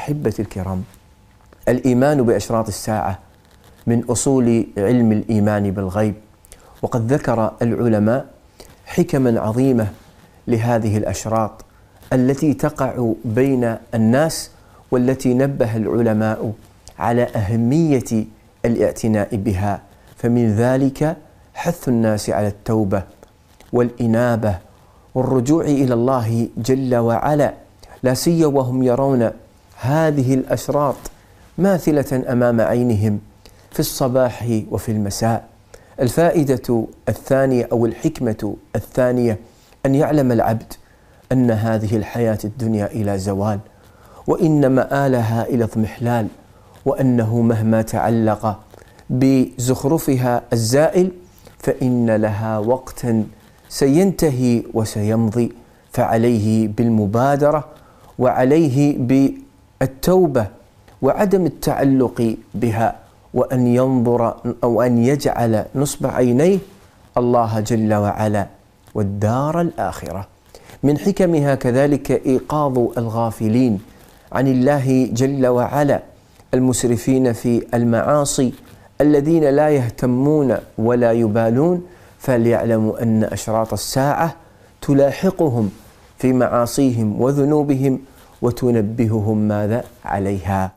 أحبتي الكرام، الإيمان بأشراط الساعة من أصول علم الإيمان بالغيب، وقد ذكر العلماء حكما عظيمة لهذه الأشراط التي تقع بين الناس، والتي نبه العلماء على أهمية الاعتناء بها. فمن ذلك حث الناس على التوبة والإنابة والرجوع إلى الله جل وعلا، لا سيما وهم يرون هذه الأشراط ماثلة أمام عينهم في الصباح وفي المساء. الفائدة الثانية أو الحكمة الثانية أن يعلم العبد أن هذه الحياة الدنيا إلى زوال، وإن مآلها إلى اضمحلال، وأنه مهما تعلق بزخرفها الزائل فإن لها وقتا سينتهي وسيمضي، فعليه بالمبادرة وعليه بالتوبة وعدم التعلق بها، وأن ينظر أو أن يجعل نصب عينيه الله جل وعلا والدار الآخرة. من حكمها كذلك إيقاظ الغافلين عن الله جل وعلا المسرفين في المعاصي الذين لا يهتمون ولا يبالون، فليعلموا أن أشراط الساعة تلاحقهم في معاصيهم وذنوبهم وتنبههم ماذا عليها.